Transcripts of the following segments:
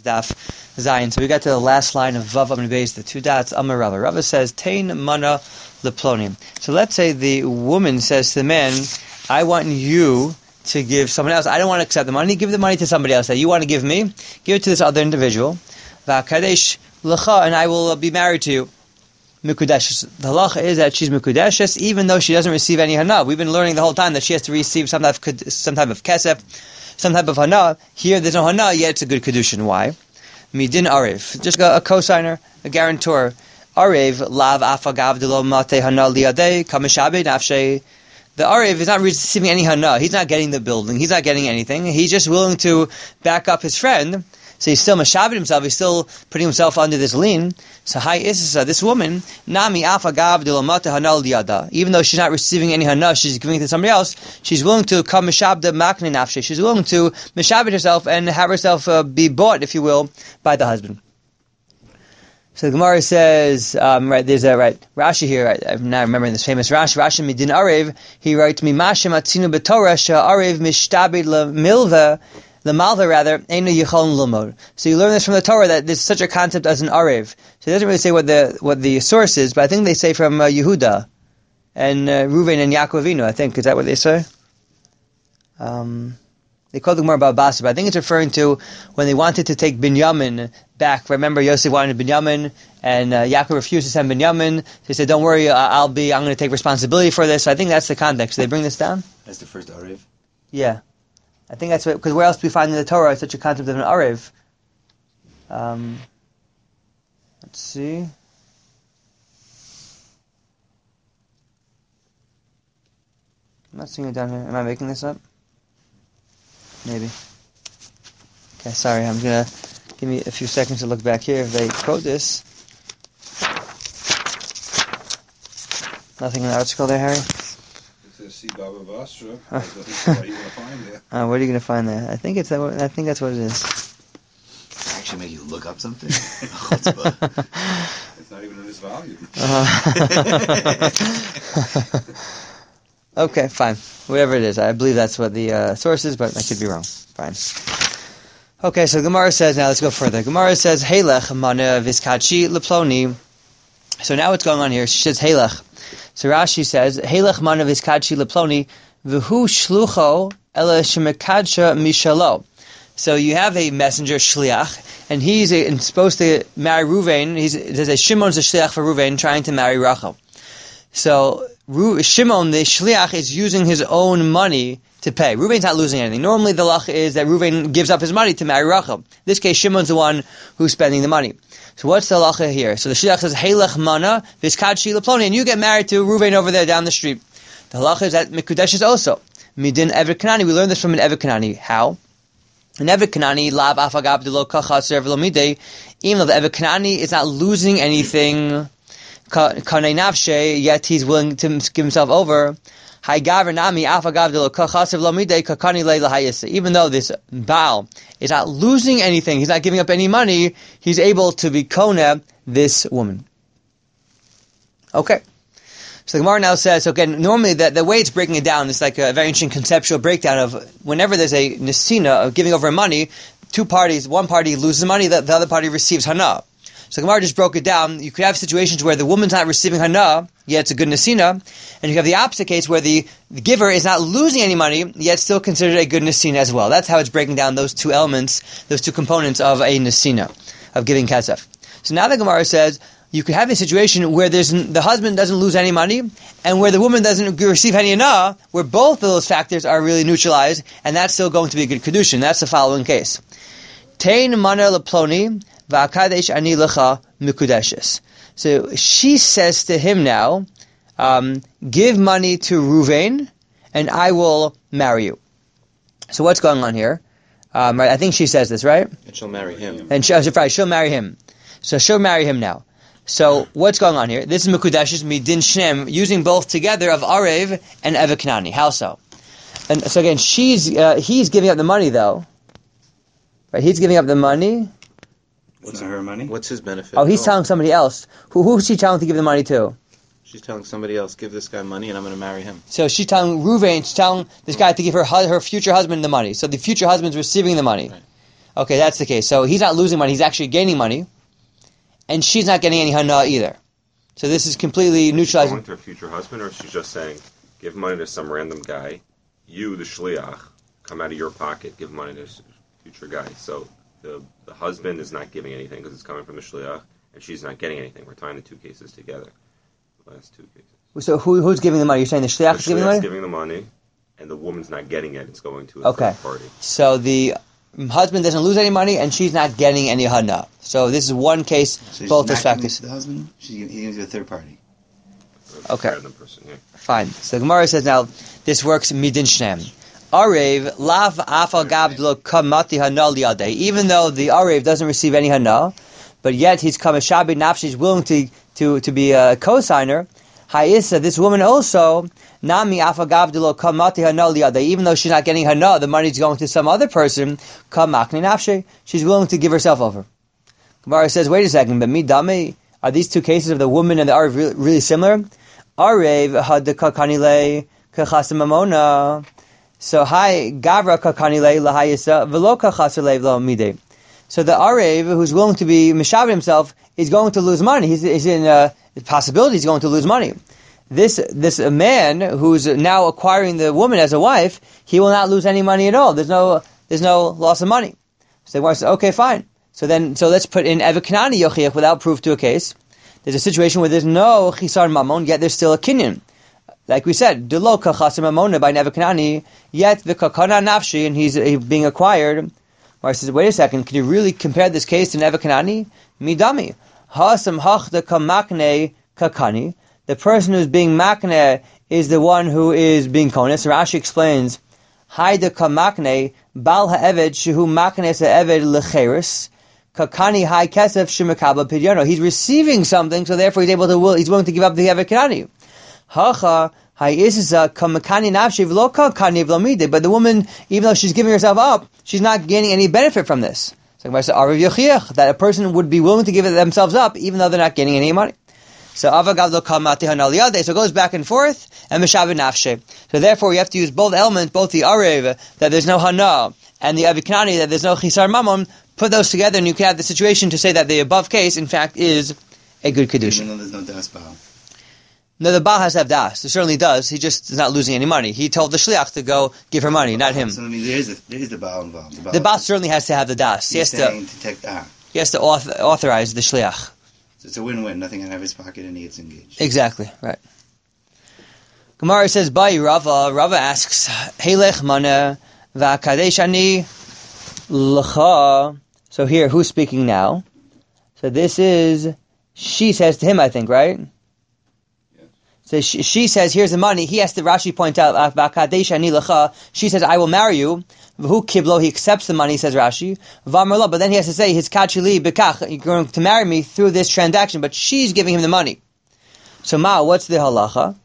Daf Zayin. So we got to the last line of Vav Amud Beis, the two dots, Amar Rava. Rava says, Tein mana leploni. So let's say the woman says to the man, I want you to give someone else. I don't want to accept the money. Give the money to somebody else that you want to give me. Give it to this other individual. Va'kadesh lecha, and I will be married to you. Mikudesh. The halacha is that she's Mikudesh, even though she doesn't receive any hana. We've been learning the whole time that she has to receive some type of kesef, some type of hana. Here there's no hana, yet it's a good kedushin. Why? Midin arev. Just a cosigner, a guarantor. Arev lav afagav delo mate hana liadei kamishabe nafshe. The arev is not receiving any hana. He's not getting the building. He's not getting anything. He's just willing to back up his friend. So he's still mashabed himself. He's still putting himself under this lien. So hi Issa, this woman, nami afagav dilamata hanal liyada. Even though she's not receiving any hana, she's giving it to somebody else. She's willing to come mashabda makne nafshe. She's willing to mashabed herself and have herself be bought, if you will, by the husband. So the Gemara says, there's a Rashi here. I'm not remembering this famous Rashi. Rashi midin arev. He writes, "Mimashem atzinu b'Torah she'arev mishtabed lemilva." The malva, rather, einu yichon lumod. So you learn this from the Torah that there's such a concept as an arev. So it doesn't really say what the source is, but I think they say from Yehuda and Reuven and Yaakov Avinu. I think, is that what they say? They call the Gemara Babasa, but I think it's referring to when they wanted to take Binyamin back. Remember, Yosef wanted Binyamin, and Yaakov refused to send Binyamin. They said, "Don't worry, I'm going to take responsibility for this." So I think that's the context. They bring this down. That's the first arev. Yeah. I think that's what, because where else do we find in the Torah such a concept of an arev? Let's see. I'm not seeing it down here. Am I making this up? Maybe. Okay, sorry. I'm going to give me a few seconds to look back here. If they quote this. Nothing in the article there, Harry? See Baba Basra. What are you going to find there? What are you going to find there? I think that's what it is. Actually, make you look up something. It's not even in this volume. Okay, fine. Whatever it is, I believe that's what the source is, but I could be wrong. Fine. Okay, so Gemara says, now let's go further. Gemara says, Heilech mana viskachi leploni. So now what's going on here? She says, Heilech. So Rashi says, Heilech mana viskachi leploni, v'hu shlucho ela shemekadsha mishalo. So you have a messenger, shliach, and he's supposed to marry Reuven. There's a Shimon's a shliach for Reuven, trying to marry Rachel. So Shimon, the shliach, is using his own money to pay. Reuven's not losing anything. Normally the lach is that Reuven gives up his money to marry Rachel. In this case, Shimon's the one who's spending the money. So what's the halacha here? So the shliach says, Heilech mana viskachi leploni, and you get married to Reuven over there down the street. The halacha is that Mikudesh is also. Midin Eved Kanani, we learned this from an Eved Kanani. How? An Eved Kanani, lav afagab delo kachaser v'lo midei, even though the Eved Kanani is not losing anything, kanei nafshe, yet he's willing to give himself over. Even though this Baal is not losing anything, he's not giving up any money, he's able to be kona this woman. Okay. So the Gemara now says, again, normally the way it's breaking it down is like a very interesting conceptual breakdown of whenever there's a nesina of giving over money, two parties, one party loses money, the other party receives hana. So the Gemara just broke it down. You could have situations where the woman's not receiving hana, yet it's a good nesina, and you have the opposite case where the giver is not losing any money, yet still considered a good nesina as well. That's how it's breaking down those two elements, those two components of a nesina, of giving kesef. So now the Gemara says, you could have a situation where the husband doesn't lose any money, and where the woman doesn't receive any hana, where both of those factors are really neutralized, and that's still going to be a good kedushin. That's the following case. Tein mana leploni, v'akadesh ani lecha mikudeshes. So she says to him now, give money to Reuven, and I will marry you. So what's going on here? Right, I think she says this, right? And she'll marry him. And she'll marry him. So she'll marry him now. So what's going on here? This is Mikudeshes midin shnem, using both together of Arev and Eved Kanani. How so? And so again, he's giving up the money though. Right, he's giving up the money. What's her money? What's his benefit? Oh, he's telling somebody else. Who's she telling to give the money to? She's telling somebody else, give this guy money and I'm going to marry him. So she's telling Reuven, she's telling this guy to give her future husband the money. So the future husband's receiving the money. Right. Okay, that's the case. So he's not losing money, he's actually gaining money, and she's not getting any hana either. So this is completely neutralizing. Going to her future husband, or she's just saying, give money to some random guy, you, the shliach, come out of your pocket, give money to this future guy. So the husband is not giving anything because it's coming from the shliach, and she's not getting anything. We're tying the two cases together. The last two cases. So who's giving the money? You're saying the shliach is giving the money? Giving the money, and the woman's not getting it. It's going to a third party. So the husband doesn't lose any money, and she's not getting any hana. So this is one case, So both she's those not factors. giving it to the husband, he's giving it to a third party. Okay. Random person, yeah. Fine. So Gemara says now, this works midin shnem. Arev lav afa gabdlo kamati hana liyadeh. Even though the Arev doesn't receive any hana, but yet he's kamashabi nafshi, he's willing to be a co-signer. Ha'isa, this woman also, nami afa gabdlo kamati hana liyadeh. Even though she's not getting hana, the money's going to some other person. Kamakni nafshi, she's willing to give herself over. Gemara says, wait a second, but midame, are these two cases of the woman and the Arev really similar? Arev hadka kanile kachasimamona. So hi gavra kakanile lahayisa velo kachasile lo mide. So the Arev who's willing to be mishav himself is going to lose money. He's in the possibility he's going to lose money. This man who's now acquiring the woman as a wife, he will not lose any money at all. There's no loss of money. So they say, okay, fine. So let's put in Evakanani Yochiach without proof to a case. There's a situation where there's no chisar mamon, yet there's still a kinyan. Like we said, delo kachasar mamona by Nebuchadnezzar, yet the kakana nafshi, and he's being acquired. Mar says, wait a second, can you really compare this case to Nebuchadnezzar? Midami. Hasam hachda kamakne kakani. The person who's being makne is the one who is being konis. Rashi explains, Haida kamakne, bal ha'eved, shehu maknes ha'eved lecheres. Kakani hai kesef shemekabla pidyono. He's receiving something, so therefore he's willing to give up the Evakanani. Hacha hai isisa kamakani nafshi v'lo kakani v'lomide. But the woman, even though she's giving herself up, she's not gaining any benefit from this. So Arav Yochiach, that a person would be willing to give themselves up, even though they're not gaining any money. So avagav lo kamati hanaliyade. So it goes back and forth, and meshaveh nafshe. So therefore, you have to use both elements, both the arev that there's no hana and the avikanani that there's no chisar mamon. Put those together, and you can have the situation to say that the above case, in fact, is a good kedusha. Even though there's no das baal. No, the baal has to have das. It certainly does. He just is not losing any money. He told the shliach to go give her money, not him. So I mean, there is the baal involved. The baal certainly has to have the das. He has to authorize the shliach. So it's a win-win. Nothing out of his pocket, and he gets engaged. Exactly, right. Gemara says, Bai Rava. Rava asks, Heilech mana v'akadeshani l'cha. So here, who's speaking now? So this is, she says to him, I think, right? Yes. So she says, here's the money. He has to, Rashi point out, v'akadeshani l'cha. She says, I will marry you. V'hu kiblo, he accepts the money, says Rashi. V'amarlo, but then he has to say, his kachili bekach, you're going to marry me through this transaction, but she's giving him the money. So what's the halacha?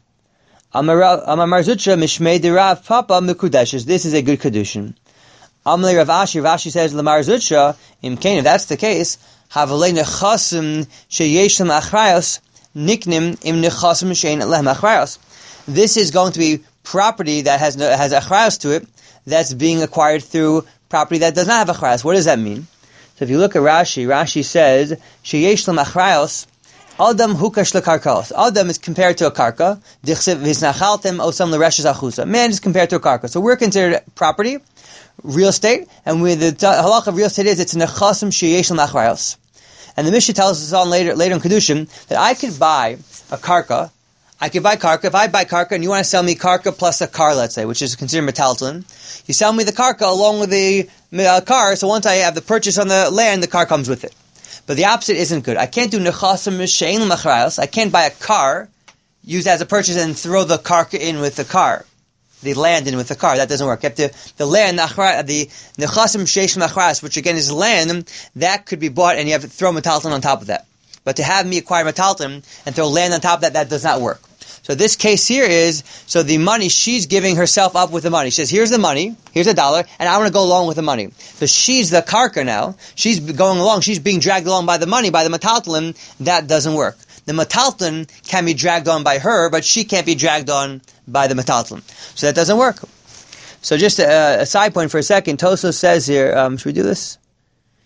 Amar Zutra mishmei derav papa mikudeshes. This is a good kedushin. Amle Rav Ashi, Rashi says, Lamar Zutra, imkain, if that's the case, havalei nechasim sheyesh lem achrayos, niknim im nechasim shein lem achrayos. This is going to be property that has achrayos to it, that's being acquired through property that does not have achrayos. What does that mean? So if you look at Rashi says, sheyesh lem achrayos, Adam hukash lekarkaos. Adam is compared to a karka. Dichsev visnachaltem osam l'reshes achusa. Man is compared to a karka. So we're considered property, real estate, and the halach of real estate is it's nechasim sheyesh l'machrayos. And the Mishnah tells us on later in Kedushin that I could buy a karka. I could buy karka. If I buy karka and you want to sell me karka plus a car, let's say, which is considered metaltalin, you sell me the karka along with the car. So once I have the purchase on the land, the car comes with it. But the opposite isn't good. I can't do nechasim shein l'machrayos. I can't buy a car, use it as a purchase, and throw the karka in with the car, the land in with the car. That doesn't work. You have the land, the nechasim shein l'machrayos, which again is land, that could be bought, and you have to throw metalton on top of that. But to have me acquire metalton and throw land on top of that, that does not work. So this case here is, so the money, she's giving herself up with the money. She says, here's the money, here's $1, and I want to go along with the money. So she's the karka now. She's going along, she's being dragged along by the money, by the metalton. That doesn't work. The metalton can be dragged on by her, but she can't be dragged on by the metalton. So that doesn't work. So just a side point for a second, Tosos says here, should we do this?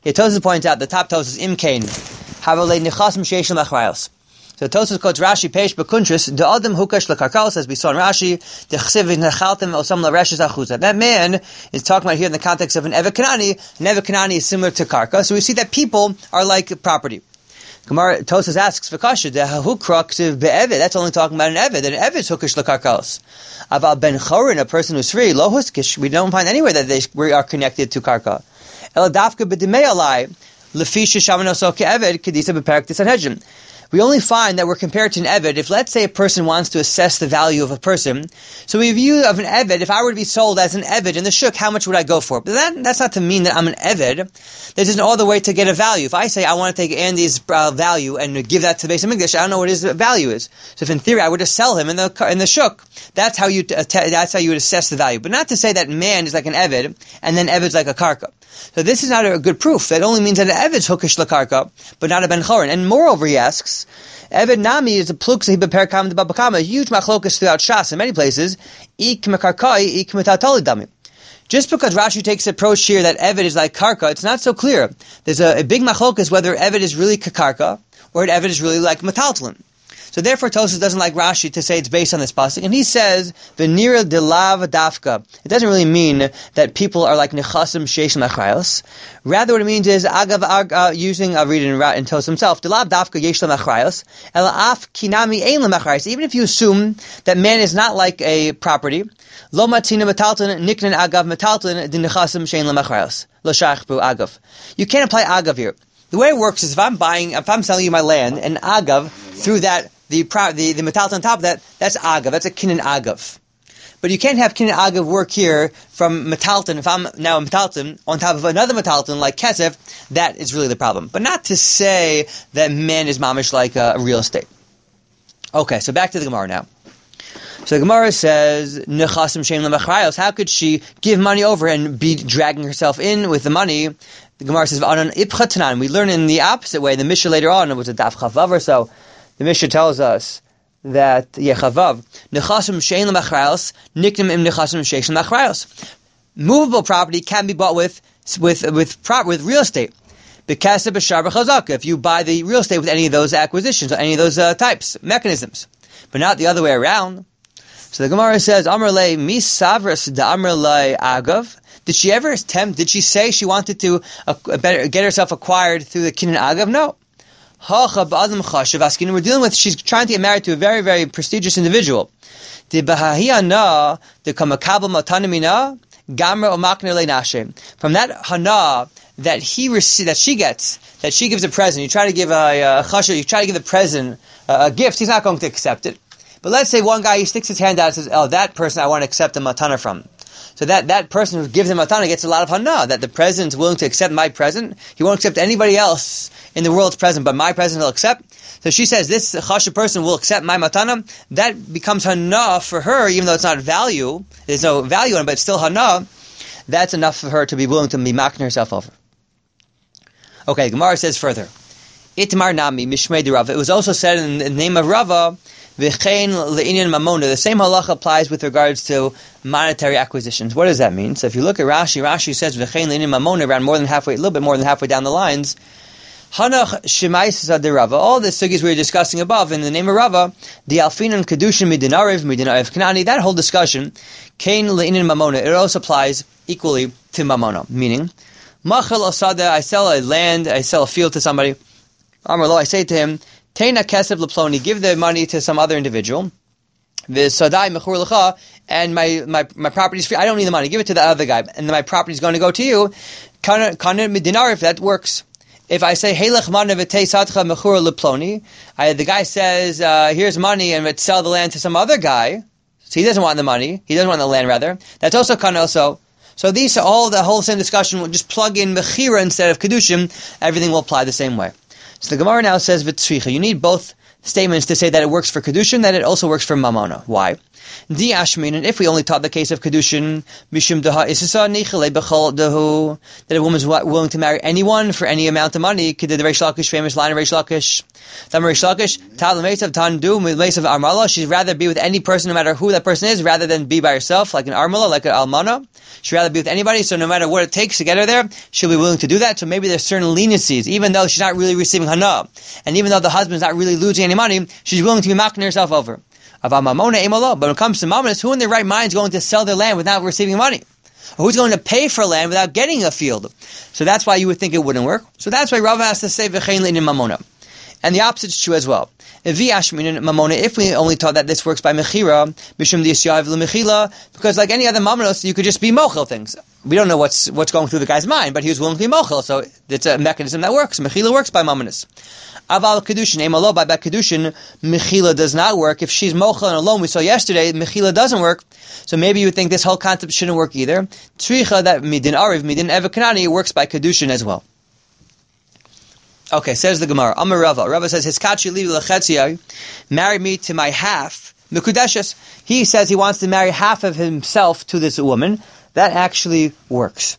Tosfos points out, the top Tosfos, Imkain, Havolei Nechasim Sheish Lemachrayos. So Tosfos quotes Rashi, Peish Bekuntris, the Adam Hukash Lekarkalos, as we saw in Rashi, the Chsiv Nechaltem Osam Lareshes Achuza. That man is talking about here in the context of an Evet Kanani. An Evet Kanani is similar to Karka. So we see that people are like property. Gemara Tosfos asks, V'kasha, the Hukra Ksiv Be'evet, that's only talking about an Evet, that an Evet is Hukash Lekarkalos. Aval Ben Chorin, a person who's free, Lo Huskish, we don't find anywhere that we are connected to Karka. El Dafka B'dimei Alai, Lefisha Shamanoso Ke'eved, Kedisa B'perak Tisanhedrin. We only find that we're compared to an Eved if, let's say, a person wants to assess the value of a person. So we view of an Eved, if I were to be sold as an Eved in the Shuk, how much would I go for? But that's not to mean that I'm an Eved. There's just no other way to get a value. If I say I want to take Andy's value and give that to the Beis HaMikdash, I don't know what his value is. So if in theory I were to sell him in the Shuk, that's how you would assess the value. But not to say that man is like an Eved and then Eved's like a Karka. So this is not a good proof. That only means that an Eved's Hukish Lakarka, but not a Ben Chorin. And moreover, he asks, Eved Nami is a pluksa hibeper kam de babakama, a huge machlokas throughout Shas in many places. Ik mekarkai, ik metatali dami. Just because Rashi takes the approach here that Eved is like Karka, it's not so clear. There's a big machlokas whether Eved is really Karka or Eved is really like metaltalin. So therefore, Tosfos doesn't like Rashi to say it's based on this pasuk, and he says v'nira delav dafka. It doesn't really mean that people are like nechasim sheish machrayos. Rather, what it means is agav using I'll read it in Tosfos himself. Delav dafka yesh machrayos el af kinami ein machrayos. Even if you assume that man is not like a property, lo matzina metalton niknen agav metalton din nechasim shein machrayos lo shach bu agav. You can't apply agav here. The way it works is if I'm selling you my land, and agav through that. The metalton on top of that, that's agav. That's a kinin agav. But you can't have kinin agav work here from metalton. If I'm now a metalton on top of another metalton like kesef, that is really the problem. But not to say that man is mamish like a real estate. Okay, so back to the Gemara now. So the Gemara says, Nechasim shein lemachrayos. How could she give money over and be dragging herself in with the money? The Gemara says, Anan ipcha tanan. We learn in the opposite way. The Mishnah later on, it was a daf chavav or so. The Mishnah tells us that Yechavav nechasim shein lemachrayos niknim im nechasim sheish lemachrayos. Movable property can be bought with real estate. B'kaseh b'shar b'chazaka. If you buy the real estate with any of those acquisitions or any of those types mechanisms, but not the other way around. So the Gemara says, Amar le mi savras da Amar le agav. Did she ever attempt? Did she say she wanted to get herself acquired through the kinin agav? No. We're dealing with, she's trying to get married to a very, very prestigious individual. From that hana that she gives a present. You try to give a chasha, you try to give the present a gift, he's not going to accept it. But let's say one guy, he sticks his hand out and says, oh, that person I want to accept a matana from. So that person who gives him matana gets a lot of hana, that the president's willing to accept my present. He won't accept anybody else in the world's present, but my present he'll accept. So she says, this chasha person will accept my matana. That becomes hana for her, even though it's not value. There's no value in it, but it's still hana. That's enough for her to be willing to be makna herself over. Okay, Gemara says further. Itmar nami mishmei de Rava. It was also said in the name of Rava, v'chein le'inyan mamona. The same halacha applies with regards to monetary acquisitions. What does that mean? So if you look at Rashi says v'chein le'inyan mamona around a little bit more than halfway down the lines. Hanach shemais de Rava. All the sugis we were discussing above in the name of Rava, the alfinan kedushin midinariv kanani. That whole discussion, kain le'inyan mamona. It also applies equally to mamona, meaning machal osada. I sell a land, I sell a field to somebody. Amar lo, I say to him, Teina kesef leploni, give the money to some other individual. V'sadai mechur lecha, and my property's free. I don't need the money. Give it to the other guy, and then my property's going to go to you. Kaner midinar, if that works. If I say Heilech mana v'tei sadcha mechur leploni, the guy says, here's money, and let's sell the land to some other guy. So he doesn't want the money. He doesn't want the land, rather. That's also kaner also. So these are all the whole same discussion. We'll just plug in mechira instead of kedushim. Everything will apply the same way. So the Gemara now says v'tzricha. You need both statements to say that it works for kedushin, that it also works for mamona. Why? Di Ashmin, and if we only taught the case of Kedushin, Mishum Daha Isisa Nichele Bechol Dahu, that a woman's willing to marry anyone for any amount of money, Kedid the Reish Lakish, famous line of Reish Lakish. Tam Reish Lakish, Tal Mesav Tandu, Mesav Armala, she'd rather be with any person, no matter who that person is, rather than be by herself, like an Armala, like an Almana. She'd rather be with anybody, so no matter what it takes to get her there, she'll be willing to do that. So maybe there's certain leniencies, even though she's not really receiving Hana, and even though the husband's not really losing any money, she's willing to be knocking herself over. But when it comes to Mamonas, who in their right mind is going to sell their land without receiving money? Or who's going to pay for land without getting a field? So that's why you would think it wouldn't work. So that's why Rava has to say V'chein le'inin Mamona. And the opposite is true as well. If we only taught that this works by Mechira, Mishum D'Yisyav L'Mechila, because like any other Mamonos, you could just be Mochel things. We don't know what's going through the guy's mind, but he was willing to be Mochel, so it's a mechanism that works. Mechila works by Mamonos. Aval Kedushin, Emalo, by Kedushin, Mechila does not work. If she's Mochel and alone, we saw yesterday, Mechila doesn't work. So maybe you would think this whole concept shouldn't work either. Tzricha, that Midin Ariv, Midin Evakanani, works by Kedushin as well. Okay, says the Gemara. Amar Rava. Rava says, Hiskachi li l'chetziyah, marry me to my half, Mekudeshes. He says he wants to marry half of himself to this woman. That actually works.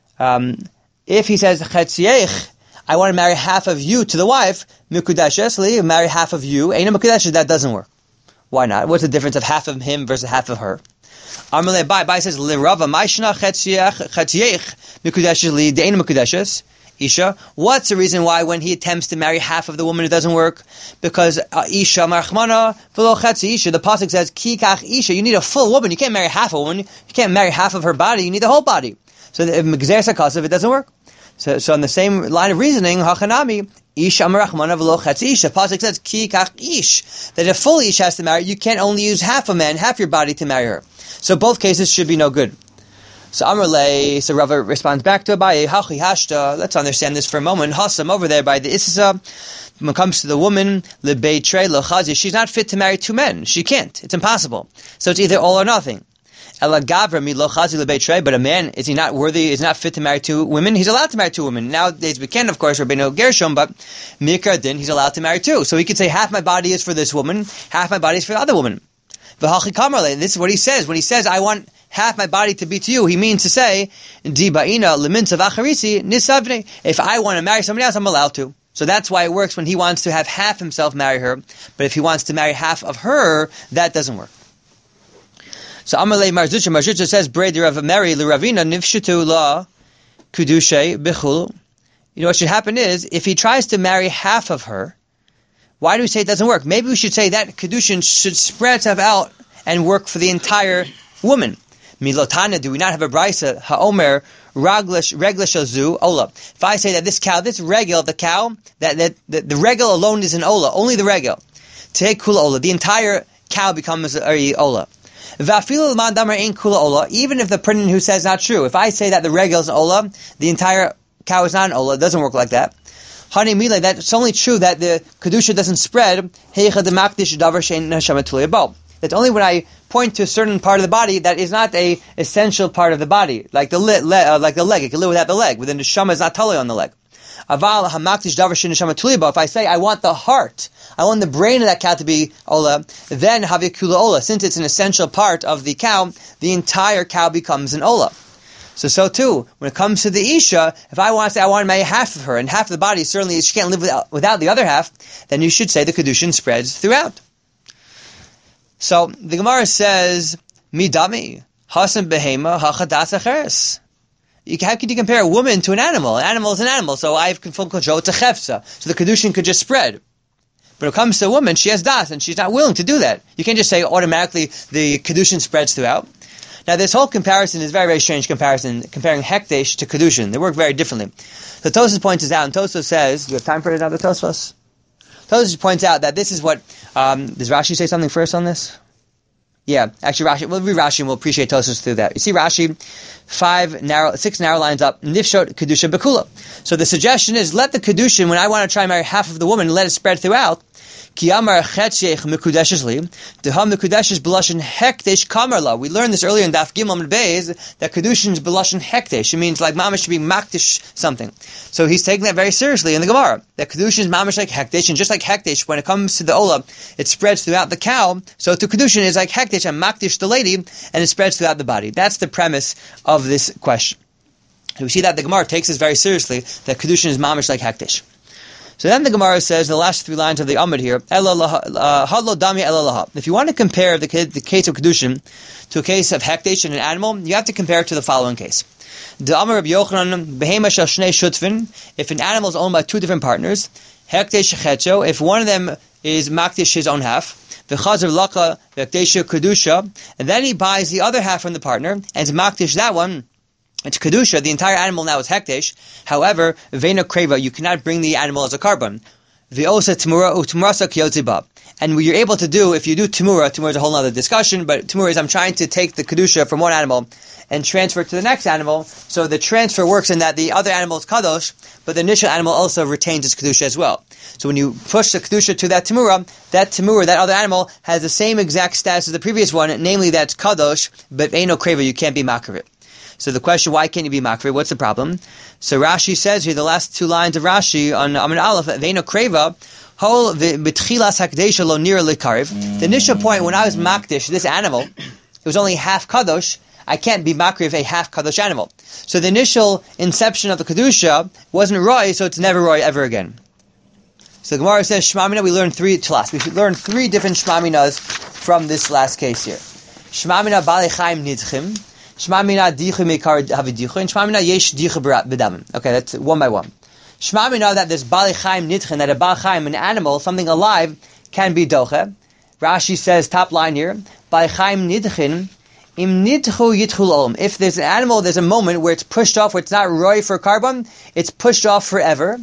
If he says, Chetziyech, I want to marry half of you to the wife, Mekudeshes li, marry half of you, Eina Mekudeshes, that doesn't work. Why not? What's the difference of half of him versus half of her? Amar le Bai says, Li Rava, Maishna Chetziyech, Mekudeshes li, Eina Mekudeshes. Isha. What's the reason why when he attempts to marry half of the woman it doesn't work? Because Isha marchmana v'lo chetzi Isha. The pasuk says Kikach Isha. You need a full woman. You can't marry half a woman. You can't marry half of her body. You need the whole body. So if Megzer Sakasav, it doesn't work. So on the same line of reasoning, Hachanami Isha marchmana v'lo chetzi Isha. Pasuk says Kikach Ish. That a full Ish has to marry. You can't only use half a man, half your body to marry her. So both cases should be no good. So Amrle, so Rava responds back to Abaye, Hachi Hashta, let's understand this for a moment. Hasam over there by the Issa, when it comes to the woman, Lebeitre, Lechazi, she's not fit to marry two men. She can't. It's impossible. So it's either all or nothing. Ela Gavra mi Lechazi Lebeitre, but a man, is he not worthy, is not fit to marry two women? He's allowed to marry two women. Nowadays we can, of course, Rabbeinu Gershom, but Mikar Din, he's allowed to marry two. So he could say half my body is for this woman, half my body is for the other woman. V'hachi Kamarle, this is what he says. When he says, I want half my body to be to you, he means to say, Di ba'ina leminta v'acharisi nisavne. If I want to marry somebody else, I'm allowed to. So that's why it works when he wants to have half himself marry her. But if he wants to marry half of her, that doesn't work. So Amalei Marzucha says, Breder of Mary l'Ravina nifshutu la kudushe b'chul. You know what should happen is, if he tries to marry half of her, why do we say it doesn't work? Maybe we should say that Kedushin should spread itself out and work for the entire woman. Milotana, do we not have a brisa? Ha'omer reglish azu ola. If I say that this cow, this regel, the cow, that the regel alone is an ola, only the regel. Take kula ola, the entire cow becomes a ola. Va'afilu l'man damar ain't kula ola, even if the printing who says not true. If I say that the regel is an ola, the entire cow is not an ola. It doesn't work like that. Honey Mila, that's only true that the Kedusha doesn't spread. That's only when I point to a certain part of the body that is not a essential part of the body, like the leg. It can live without the leg. Within the neshama is not totally on the leg. If I say I want the heart, I want the brain of that cow to be ola, then havikula ola. Since it's an essential part of the cow, the entire cow becomes an ola. So too, when it comes to the Isha, if I want to say I want to marry half of her, and half of the body, certainly she can't live without the other half, then you should say the Kedushin spreads throughout. So, the Gemara says, Midami, Hasan Behema, Hachadas Acheres. How could you compare a woman to an animal? An animal is an animal, so I have full control, it's a chefsa. So the Kedushin could just spread. But when it comes to a woman, she has das, and she's not willing to do that. You can't just say automatically the Kedushin spreads throughout. Now, this whole comparison is very, very strange comparison, comparing Hekdesh to Kedushin. They work very differently. So Tosfos points out, and Tosfos says, do you have time for it now, the Tosfos? Tosfos points out that this is what, does Rashi say something first on this? Yeah, actually Rashi, we'll read Rashi and we'll appreciate Tosfos through that. You see Rashi, 6 narrow lines up, Nifshot Kedusha Bekula. So the suggestion is, let the Kedushin, when I want to try and marry half of the woman, let it spread throughout. Ki amar chetshech mekudeshes li, deha mekudeshes b'lashon hekdesh kamar la. We learned this earlier in Daf Gimel Amud Beis that kedushin is b'lashon hekdesh. It means like mamash should be makdish something. So he's taking that very seriously in the Gemara. That kedushin is mamash like hekdesh, and just like hekdesh, when it comes to the olah, it spreads throughout the cow. So to kedushin is like hekdesh and makdish the lady, and it spreads throughout the body. That's the premise of this question. So we see that the Gemara takes this very seriously, that kedushin is mamash like hekdesh. So then the Gemara says, in the last 3 lines of the Amud here, if you want to compare the case of Kedushin to a case of Hekdesh in an animal, you have to compare it to the following case. If an animal is owned by 2 different partners, if one of them is Makdish his own half, and then he buys the other half from the partner, and is Makdish that one, it's Kedusha, the entire animal now is Hekdesh. However, Veina Kreva, you cannot bring the animal as a carbon. V'osa Timura U'Timurasa Kiyotziba. And what you're able to do, if you do Timura is a whole other discussion, but Timura is I'm trying to take the Kedusha from one animal and transfer it to the next animal. So the transfer works in that the other animal is Kadosh, but the initial animal also retains its Kedusha as well. So when you push the Kedusha to that Timura, that other animal, has the same exact status as the previous one, namely that's Kadosh, but Veina Kreva, you can't be Makarit. So the question, why can't you be makri? What's the problem? So Rashi says here, the last 2 lines of Rashi on Amud Aleph, Veino Kreva, Hol v'tchilas hakdesha lo nira likariv. The initial point, when I was makdish, this animal, it was only half kadosh, I can't be makri of a half kadosh animal. So the initial inception of the kedusha wasn't roy, so it's never roy ever again. So the Gemara says, Shmamina, we learned 3 tlas. We should learn 3 different Shmaminas from this last case here. Shmamina Bali Chaim Nidchim, Shmamina dichu meikar havidichu, and Shmamina yesh dichu b'damim. Okay, that's one by one. Shmamina that there's Bali Chaim Nidchen, that a Bali Chaim, an animal, something alive, can be doche. Rashi says, top line here, Bali Chaim Nidchen, im nidchu yitchul olam. If there's an animal, there's a moment where it's pushed off, where it's not roy for carbon, it's pushed off forever.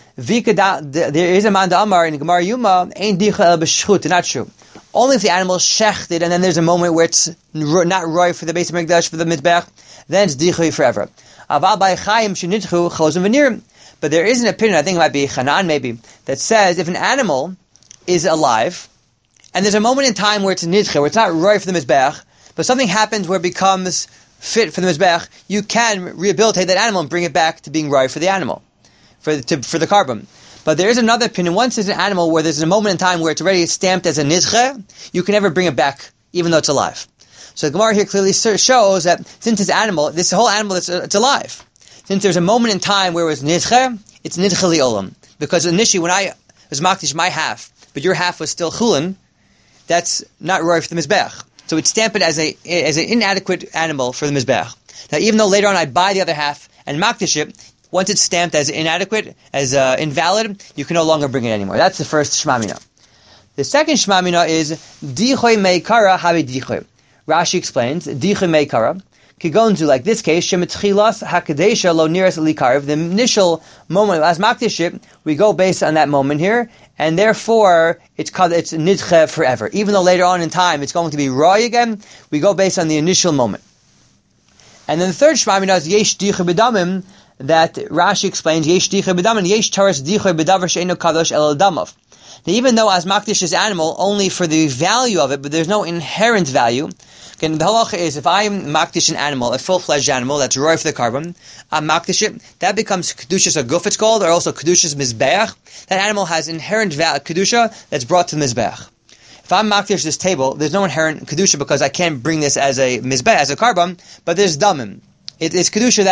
There is a man Amar in Gemara Yuma, ein dichu el b'shchut, not true. Only if the animal is shechted, and then there's a moment where it's not roy for the base of Mikdash, for the Mizbech, then it's dichui forever. Aval by chayim shenitchu chozim v'nirim. But there is an opinion, I think it might be Hanan maybe, that says if an animal is alive, and there's a moment in time where it's nidche, where it's not roy for the Mizbech, but something happens where it becomes fit for the Mizbech, you can rehabilitate that animal and bring it back to being roy for the animal, for the carbon. But there is another opinion. Once there's an animal where there's a moment in time where it's already stamped as a nidche, you can never bring it back, even though it's alive. So the Gemara here clearly shows that since this whole animal, it's alive. Since there's a moment in time where it was nidche, it's nidche li'olam. Because initially when I was makdish my half, but your half was still chulin, that's not roy for the mizbech. So it's stamped as an inadequate animal for the mizbech. Now even though later on I buy the other half and makdish it, once it's stamped as inadequate, as invalid, you can no longer bring it anymore. That's the first shmamina. The second shmamina is dichoy meikara habi dichoy. Rashi explains dichoy meikara. Kigonzu, like this case, shemitchilas hakadesha lo niras likarv. The initial moment as makdiship, we go based on that moment here, and therefore it's nidche forever. Even though later on in time it's going to be roy again, we go based on the initial moment. And then the third shmamina is yesh dichoy b'damim, that Rashi explains, yesh dichoy b'damim, yesh taras dichoy b'davar she'eno kadosh el damav. Now, even though as makdish is animal only for the value of it, but there's no inherent value. Again, the halacha is if I'm makdish an animal, a full-fledged animal that's roy for the carbon, I'm makdish it, that becomes kedushas aguf it's called, or also kedushas mizbeach. That animal has inherent kedusha that's brought to the mizbeach. If I'm makdish this table, there's no inherent kedusha because I can't bring this as a mizbeach, as a carbon, but there's damim. It's kedusha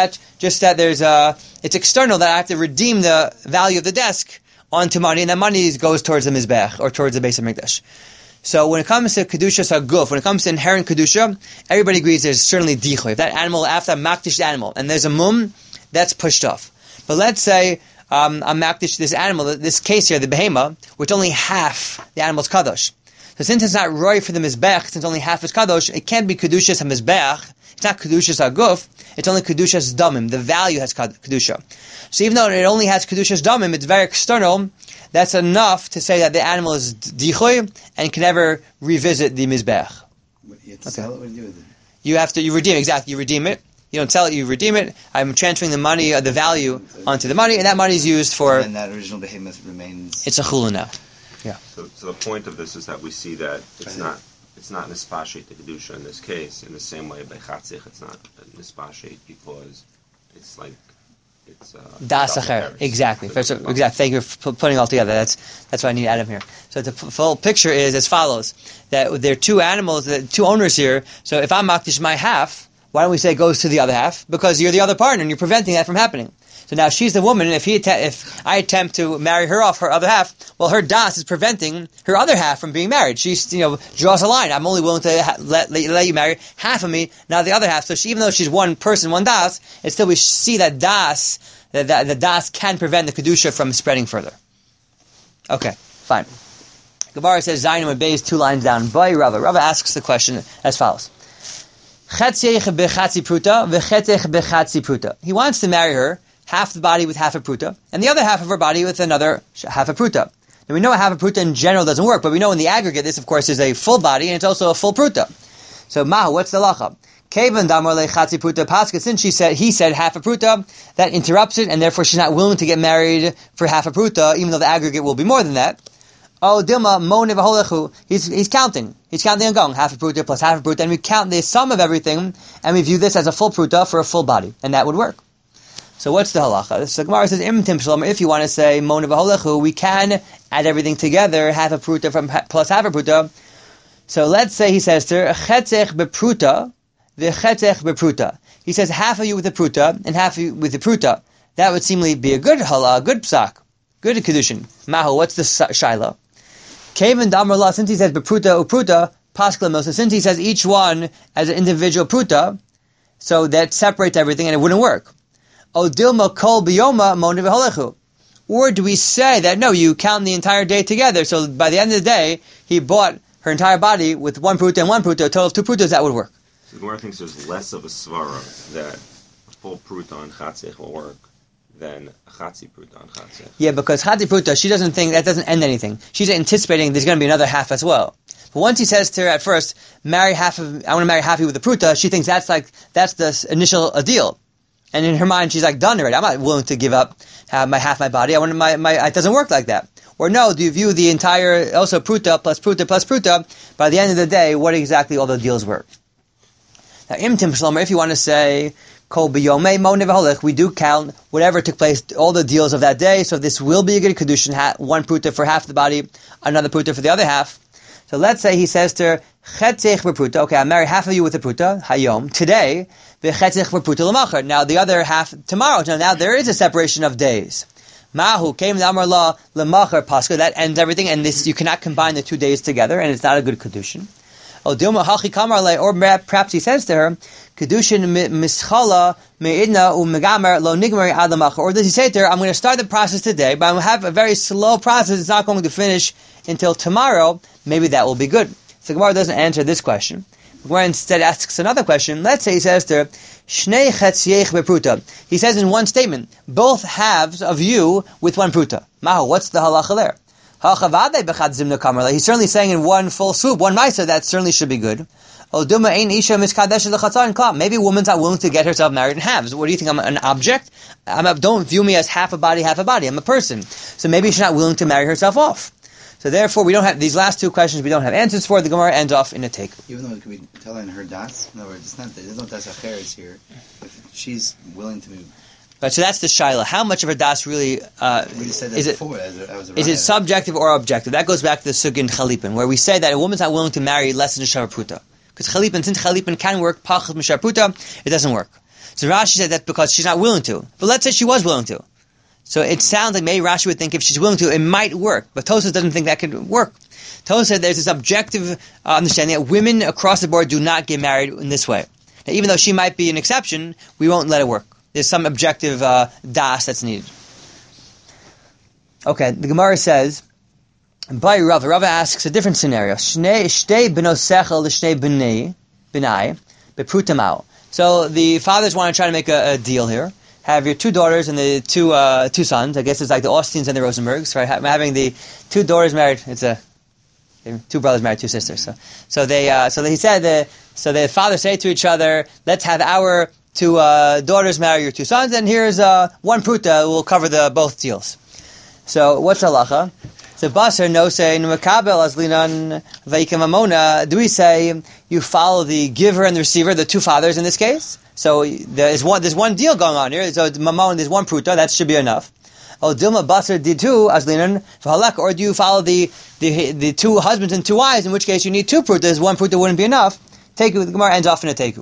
it's external, that I have to redeem the value of the desk onto money, and that money goes towards the mizbech or towards the base of mikdash. So when it comes to kedusha saguf, when it comes to inherent kedusha, everybody agrees there's certainly dichoy. If that animal, after I'm makdish animal, and there's a mum, that's pushed off. But let's say I'm makdish this animal, this case here, the behema, which only half the animal's kadosh. So since it's not roy for the mizbech, since only half is kadosh, it can't be kedushas ha-mizbech. It's not kedushas aguf, it's only kedushas damim. The value has kedusha. So even though it only has kedushas damim, it's very external. That's enough to say that the animal is dichoy and can never revisit the mizbech. You have to sell it. What do you do with it? You redeem, exactly. You redeem it. You don't sell it, you redeem it. I'm transferring the money, the value onto the money, and that money is used for... And that original behemoth remains... It's a chulun now. Yeah. So the point of this is that we see that it's not nispashit the kedusha in this case. In the same way by chatzich, it's not nispashit because it's like it's das acher. Exactly. Exactly. Thank you for putting it all together. That's what I need to add up here. So the full picture is as follows: that there are two animals, two owners here. So if I'm makdish my half, why don't we say it goes to the other half? Because you're the other partner and you're preventing that from happening. So now she's the woman, and if I attempt to marry her off her other half, well, her das is preventing her other half from being married. She, draws a line. I'm only willing to let you marry half of me, not the other half. So even though she's one person, one das, it's still we see that das, that the das can prevent the kedusha from spreading further. Okay, fine. Gemara says Zayin and Beis 2 lines down. By Rava. Rava asks the question as follows: Chetziech bechatzi pruta v'chetziech bechatzi pruta. He wants to marry her half the body with half a pruta, and the other half of her body with another half a pruta. Now we know a half a pruta in general doesn't work, but we know in the aggregate this, of course, is a full body, and it's also a full pruta. So, Mahu, what's the lacha? Kevan damar lechatzi pruta paska. Since he said half a pruta, that interrupts it, and therefore she's not willing to get married for half a pruta, even though the aggregate will be more than that. Oh, Dilma, Mone v'holechu. He's counting. He's counting and going. Half a pruta plus half a pruta, and we count the sum of everything, and we view this as a full pruta for a full body, and that would work. So what's the halacha? So Gemara says, if you want to say Mona v'holechu, we can add everything together, half a pruta plus half a pruta. So let's say he says to her, chetzech bepruta, v'chetzech bepruta. He says half of you with the pruta and half of you with the pruta. That would seemingly be a good halal, good psak, good kedushin. Mahu, what's the shaila? Kevin damarla, since he says bepruta upruta, paskla, so since he says each one as an individual pruta, so that separates everything and it wouldn't work. Or do we say that no, you count the entire day together, so by the end of the day, he bought her entire body with one pruta and one pruta, a total of two prutas, that would work. So the Gemara thinks there's less of a svara that a full pruta on chatzich will work than a chatzi pruta on chatzich. Yeah, because chatzi pruta, she doesn't think, that doesn't end anything. She's anticipating there's going to be another half as well. But once he says to her at first, I want to marry half of you with the pruta, she thinks that's the initial deal. And in her mind, she's like, done already. I'm not willing to give up half my body. I want it doesn't work like that. Or no, do you view the entire, also pruta plus pruta plus pruta, by the end of the day, what exactly all the deals were? Now, imtim shlomer, if you want to say, kol b'yomei mo nevaholech, we do count whatever took place, all the deals of that day, so this will be a good kedushin, one pruta for half the body, another pruta for the other half. So let's say he says to her, chetzich b'pruta, okay, I'll marry half of you with the pruta, hayom, today, v'chetzich b'pruta l'machar, now the other half tomorrow. Now there is a separation of days. Mahu came the Amar La l'machar paska, that ends everything, and this you cannot combine the 2 days together, and it's not a good kedushin. Or perhaps he says to her, kedushin mischala me'idna u'megamer lo nigmari ad l'machar, or does he say to her, I'm going to start the process today, but I'm going to have a very slow process, it's not going to finish until tomorrow, maybe that will be good. So Gemara doesn't answer this question. Gemara instead asks another question. Let's say he says to her, Shnei chetziech bepruta. He says in one statement, both halves of you with one pruta. Mahu, what's the halacha there? He's certainly saying in one full swoop, one ma'isa, that certainly should be good. Maybe a woman's not willing to get herself married in halves. What do you think? I'm an object? Don't view me as half a body, half a body. I'm a person. So maybe she's not willing to marry herself off. So therefore, we don't have these last two questions. We don't have answers for. The Gemara ends off in a take. Even though it could be tell in her das. In other words, there's no das acheres here. If she's willing to move. Right. So that's the shaila. How much of her das really we said that before, is it subjective or objective? That goes back to the sugin chalipin, where we say that a woman's not willing to marry less than a shavar pruta. Because since chalipin can work pachas mishar pruta, it doesn't work. So Rashi said that's because she's not willing to. But let's say she was willing to. So it sounds like maybe Rashi would think if she's willing to, it might work. But Tosafos doesn't think that could work. Tosafos said there's this objective understanding that women across the board do not get married in this way. Now, even though she might be an exception, we won't let it work. There's some objective das that's needed. Okay, the Gemara says, by Rava asks a different scenario. Shtei b'nos sechel l'shtei b'nai bepruta ma'o. So the fathers want to try to make a deal here. Have your 2 daughters and the two sons. I guess it's like the Austins and the Rosenbergs, right? Having the 2 daughters married. It's 2 brothers married 2 sisters. So the fathers say to each other, "Let's have our 2 daughters marry your 2 sons, and here's one pruta. We'll cover both deals." So what's halacha? So Basar no say Numakabel Aslinan Vaikim Amona. Do we say you follow the giver and the receiver, the two fathers in this case? So there's one deal going on here. So Mamon, there's one pruta, that should be enough. Oh, Dilma Basar did two Aslinan Fahalak, or do you follow the two husbands and two wives, in which case you need two prutas, one pruta wouldn't be enough. Teku, the Gemara ends off in a teku.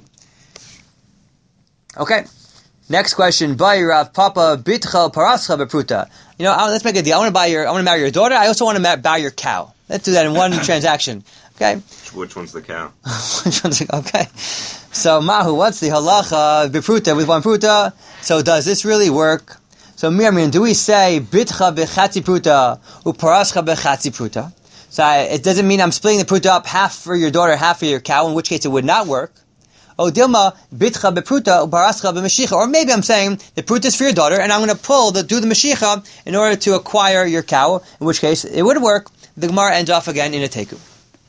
Okay. Next question. Buy Rav Papa Bitcha Parascha Bepruta. Let's make a deal. I want to marry your daughter. I also want to buy your cow. Let's do that in one transaction. Okay. Which one's the cow? Okay. So Mahu, what's the halacha Bepruta with one pruta? So does this really work? So Miriam, do we say Bitcha Bechatzi Pruta Uparascha Bechatzi Pruta? So it doesn't mean I'm splitting the pruta up, half for your daughter, half for your cow, in which case it would not work. Oh, Dilma, bitcha bepruta, barascha b'mashicha. Or maybe I'm saying the pruta is for your daughter, and I'm going to do the mashicha in order to acquire your cow, in which case it would work. The Gemara ends off again in a teku.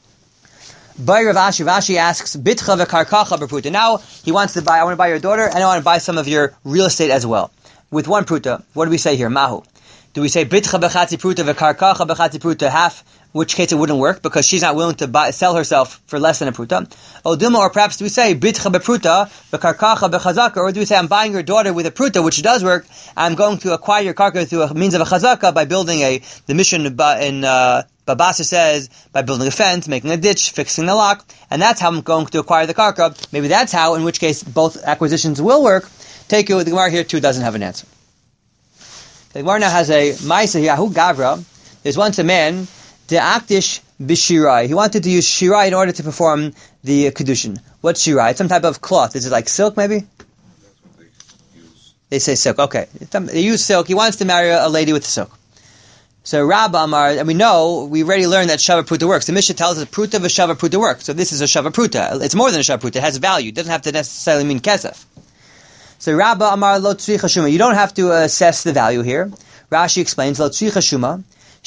By Rav Ashi, Rashi asks, bitcha v'karkacha bepruta. Now, he wants to buy, I want to buy your daughter, and I want to buy some of your real estate as well. With one pruta. What do we say here? Mahu. Do we say bitcha b'chatzi pruta v'karkacha b'chatzi pruta, half, in which case it wouldn't work because she's not willing to sell herself for less than a pruta? Or perhaps do we say bitcha bepruta v'karkacha b'chazaka, or do we say I'm buying your daughter with a pruta, which does work, I'm going to acquire your karka through a means of a chazaka by building the mission in Babasa says by building a fence, making a ditch, fixing the lock, and that's how I'm going to acquire the karka. Maybe that's how, in which case both acquisitions will work. Take it with the Gemara here too doesn't have an answer. The Gemara now has a Maisa Yahu Gavra. There's once a man, the Akdish Bishirai. He wanted to use Shirai in order to perform the Kedushin. What's Shirai? It's some type of cloth. Is it like silk maybe? That's what they use. They say silk. Okay. They use silk. He wants to marry a lady with silk. So Rabba Amar, and we already learned that Shava Pruta works. The Mishnah tells us Pruta v'Shava Pruta works. So this is a Shava Pruta. It's more than a Shava Pruta. It has value. It doesn't have to necessarily mean Kesef. So Rabba Amar Lo Tzricha Shuma. You don't have to assess the value here. Rashi explains Lo Tzricha Shuma.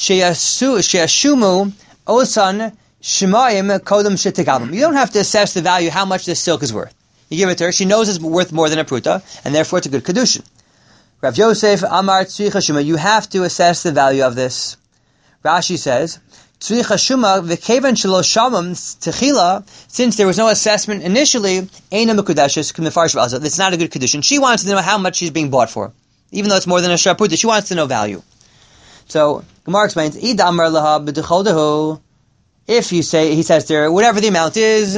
She'ashumu Osan Shemayim Kodem Shetikabim. You don't have to assess the value, how much this silk is worth. You give it to her. She knows it's worth more than a pruta, and therefore it's a good kedushin. Rav Yosef Amar Tzricha Shuma. You have to assess the value of this. Rashi says Tzricha Shuma v'kevan shelo shamam techila. Since there was no assessment initially, eina mekudeshes k'mefarsh v'alza. It's not a good kedushin. She wants to know how much she's being bought for, even though it's more than a shaputa. She wants to know value. So Gemara explains, Idamar laha b'dechodahu. If you say, he says there, whatever the amount is,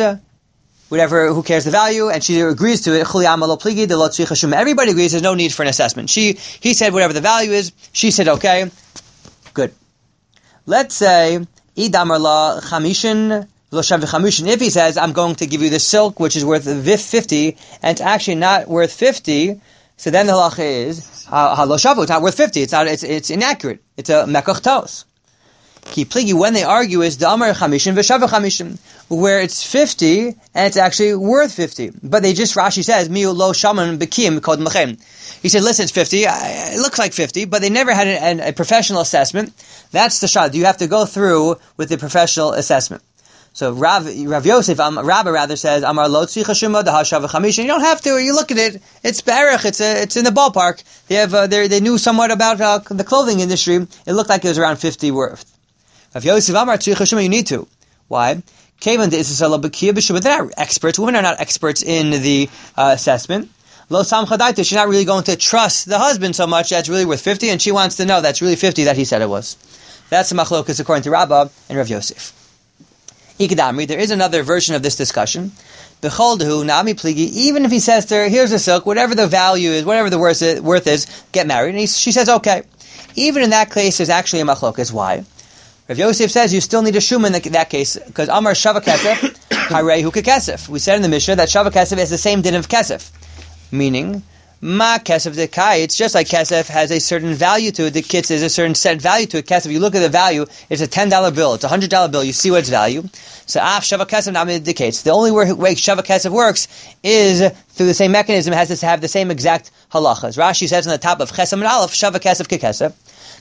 who cares the value, and she agrees to it, everybody agrees there's no need for an assessment. He said whatever the value is, she said okay, good. Let's say, Idamar la chamishin, if he says, I'm going to give you the silk, which is worth 50, and it's actually not worth 50, so then the halacha is, it's not worth 50, it's inaccurate. It's a mekach tos. Ki pligi, when they argue, is the amar chamishin v'shava chamishin, where it's 50 and it's actually worth 50. But Rashi says, miu lo shaman bekim kod machem. He said, listen, it's 50, it looks like 50, but they never had a professional assessment. That's the shad. You have to go through with the professional assessment. So Rav Yosef, Rabba rather says, Amar lo tzricha shuma dahashava chamishin. You don't have to. You look at it. It's barach. It's in the ballpark. They knew somewhat about the clothing industry. It looked like it was around 50 worth. Rav Yosef Amar tzricha shuma. You need to. Why? Kevan de isasala b'kiya b'shuma. They're not experts. Women are not experts in the assessment. Lo samcha daita. She's not really going to trust the husband so much that's really worth 50, and she wants to know that's really 50 that he said it was. That's the machlokas according to Rabba and Rav Yosef. Ikadamri, there is another version of this discussion. B'choldahu nami pligi, even if he says to her, here's the silk, whatever the value is, whatever the worth is, get married. And she says, okay. Even in that case, there's actually a machlokas. Why? Rav Yosef says you still need a shuma in that case, because Amar Shava Kesef, Harei Huka Kesef. We said in the Mishnah that Shava Kesef is the same din of Kesef. Meaning, Ma Kesef de Kai, it's just like Kesef has a certain value to it. The kitz is a certain set value to it. Kesef, you look at the value, it's a $10 bill, it's a $100 bill, you see what its value. So Shava Kesef now indicates. The only way Shava Kesef works is through the same mechanism, it has to have the same exact halachas. Rashi says on the top of Chesam and Aleph, Shava Kesef ke Kesef.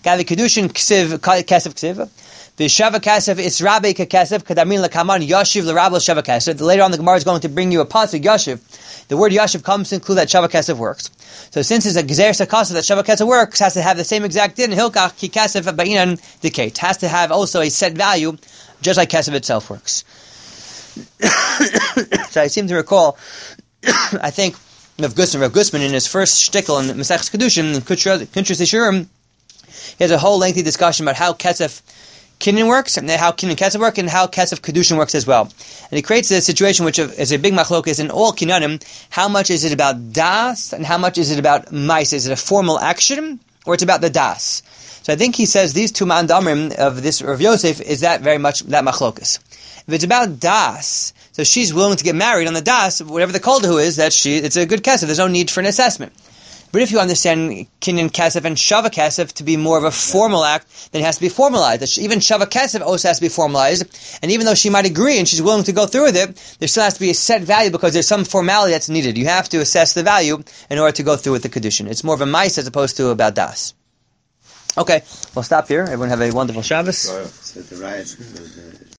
Gavi kedushin ksiv kesef ksiv. V'shava kesef it's rabbi kesef kadamin lekaman yashiv l'rabel shava kesef. Later on, the Gemara is going to bring you a pasuk yashiv. The word yashiv comes to include that shava kesef works. So since it's a gezer sakasa that shava kesef works, has to have the same exact din hilkach ki kesef ba'inan decay. Has to have also a set value, just like kesef itself works. So I seem to recall, I think Rav Gusman in his first shtickle in Maseches Kedushin in Kuntres Yeshurim, he has a whole lengthy discussion about how kesef kinyan works, and how kinyan kesef work, and how kesef kedushin works as well. And he creates a situation which is a big machlokes in all kinyanim. How much is it about das, and how much is it about mais? Is it a formal action, or it's about the das? So I think he says these two mandamrim of this Rav Yosef is that very much that machlokes. If it's about das, so she's willing to get married on the das, whatever the koldahu is, it's a good kesef. There's no need for an assessment. But if you understand kinyan kesef and shava kesef to be more of a formal act, then it has to be formalized. Even shava kesef also has to be formalized. And even though she might agree and she's willing to go through with it, there still has to be a set value because there's some formality that's needed. You have to assess the value in order to go through with the kedushin. It's more of a mice as opposed to about das. Okay, we'll stop here. Everyone have a wonderful Shabbos. So the riots.